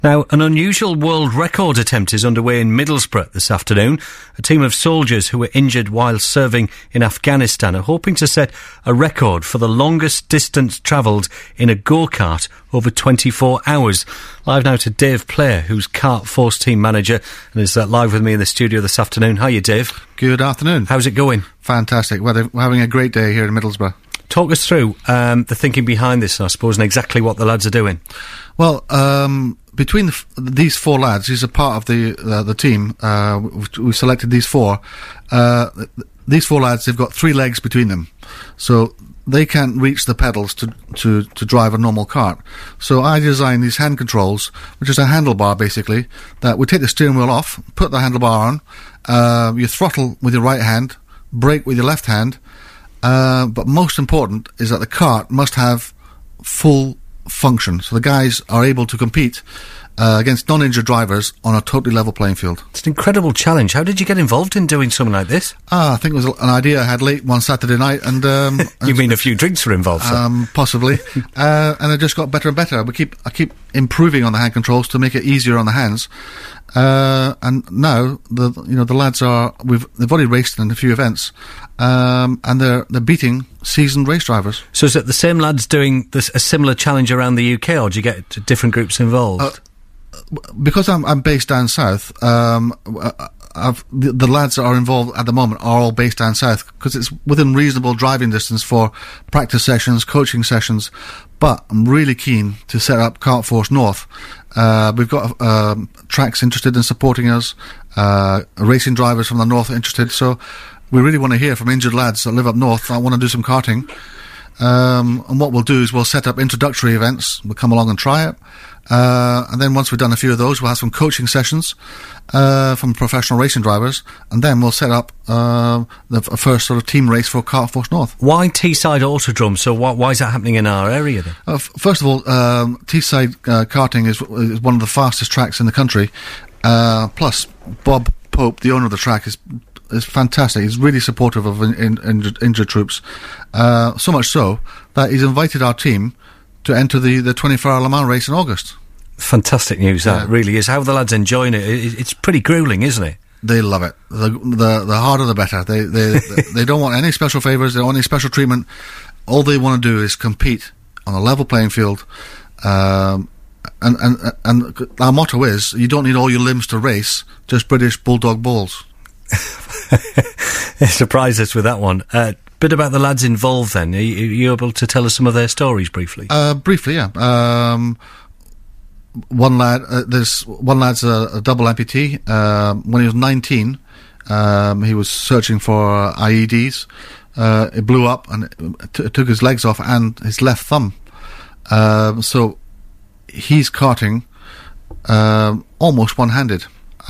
Now, an unusual world record attempt is underway in Middlesbrough this afternoon. A team of soldiers who were injured while serving in Afghanistan are hoping to set a record for the longest distance travelled in a go-kart over 24 hours. Live now to Dave Player, who's Kart Force team manager, and is live with me in the studio this afternoon. Hiya, Dave. Good afternoon. How's it going? Fantastic. We're having a great day here in Middlesbrough. Talk us through the thinking behind this, I suppose, and exactly what the lads are doing. Well, between these four lads, these are part of the team. We selected these four. These four lads, they've got 3 legs between them, so they can't reach the pedals to drive a normal kart. So I designed these hand controls, which is a handlebar basically, that we take the steering wheel off, put the handlebar on, you throttle with your right hand, brake with your left hand, but most important is that the kart must have full function, so the guys are able to compete against non-injured drivers on a totally level playing field. It's an incredible challenge. How did you get involved in doing something like this? I think it was an idea I had late one Saturday night, and you mean a few drinks were involved, sir? Possibly. And it just got better and better. I keep improving on the hand controls to make it easier on the hands. And now the lads they've already raced in a few events, and they're beating seasoned race drivers. So is it the same lads doing a similar challenge around the UK, or do you get different groups involved? Because I'm based down south, the lads that are involved at the moment are all based down south, because it's within reasonable driving distance for practice sessions, coaching sessions. But I'm really keen to set up Kart Force North. We've got tracks interested in supporting us, racing drivers from the north are interested, so we really want to hear from injured lads that live up north that want to do some karting. And what we'll do is we'll set up introductory events. We'll come along and try it. And then once we've done a few of those, we'll have some coaching sessions from professional racing drivers, and then we'll set up the first sort of team race for Kart Force North. Why Teesside Autodrome? So why is that happening in our area then? First of all, Teesside karting is one of the fastest tracks in the country. Plus, Bob Pope, the owner of the track, is fantastic. He's really supportive of injured troops. So much so that he's invited our team to enter the 24-hour Le Mans race in August. Fantastic news, that really is. How are the lads enjoying it? It's pretty gruelling, isn't it? They love it. The harder the better. They don't want any special favours, they don't want any special treatment. All they want to do is compete on a level playing field. And our motto is, you don't need all your limbs to race, just British Bulldog balls. Surprised us with that one. Bit about the lads involved then. Are you able to tell us some of their stories briefly? Briefly, yeah. One lad's a double amputee. When he was 19, he was searching for IEDs. It blew up and it took his legs off and his left thumb. So he's karting almost one-handed.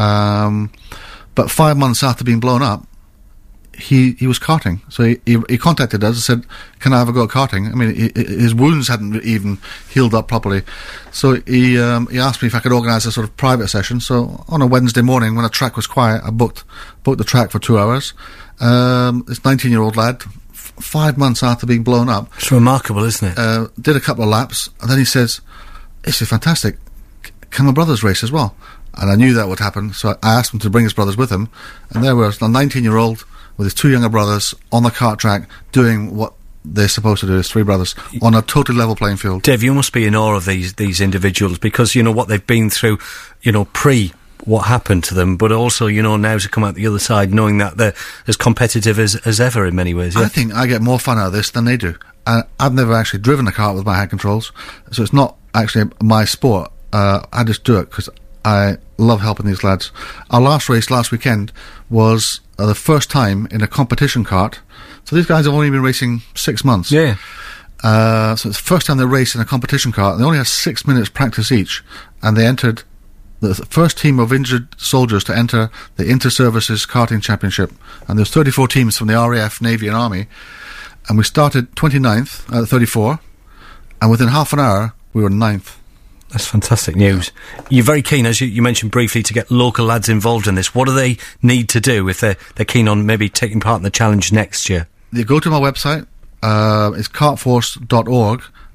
But 5 months after being blown up, he was karting. So he contacted us and said, can I have a go at karting? I mean, his wounds hadn't even healed up properly. So he asked me if I could organise a sort of private session. So on a Wednesday morning, when the track was quiet, I booked the track for 2 hours. This 19-year-old lad, 5 months after being blown up. It's remarkable, isn't it? Did a couple of laps, and then he says, this is fantastic. Can my brothers race as well? And I knew that would happen, so I asked him to bring his brothers with him. And there was a 19-year-old with his 2 younger brothers on the kart track doing what they're supposed to do, his 3 brothers, on a totally level playing field. Dave, you must be in awe of these individuals, because you know what they've been through, pre what happened to them, but also, now to come out the other side knowing that they're as competitive as ever in many ways. Yeah? I think I get more fun out of this than they do. I've never actually driven a kart with my hand controls, so it's not actually my sport. I just do it because I love helping these lads. Our last race last weekend was the first time in a competition kart. So these guys have only been racing 6 months. Yeah. So it's the first time they raced in a competition kart. They only had 6 minutes practice each, and they entered the first team of injured soldiers to enter the Inter-Services Karting Championship. And there's 34 teams from the RAF, Navy and Army. And we started 29th out of 34, and within half an hour we were 9th. That's fantastic news. You're very keen, as you mentioned briefly, to get local lads involved in this. What do they need to do if they're keen on maybe taking part in the challenge next year? You go to my website, it's kartforce.org.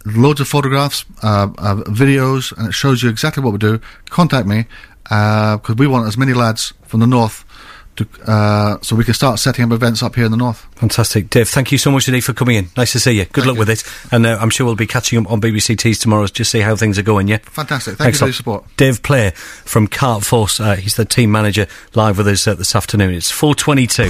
loads of photographs, videos, and it shows you exactly what we do. Contact me, because we want as many lads from the north so we can start setting up events up here in the north. Fantastic. Dave, thank you so much today for coming in. Nice to see you. Good luck with it. And I'm sure we'll be catching up on BBC Tees tomorrow to just see how things are going, yeah? Fantastic. Thank you for your support. Dave Player from Cart Force. He's the team manager live with us this afternoon. It's 4:22.